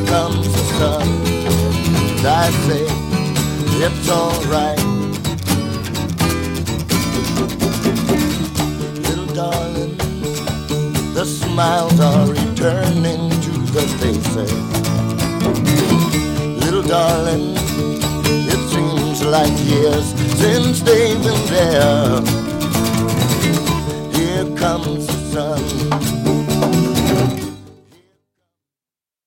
comes the sun. And I say, it's alright. Little darling, the smiles are returning to the faces. Little darling, it seems like years since they've been there. Here comes the sun.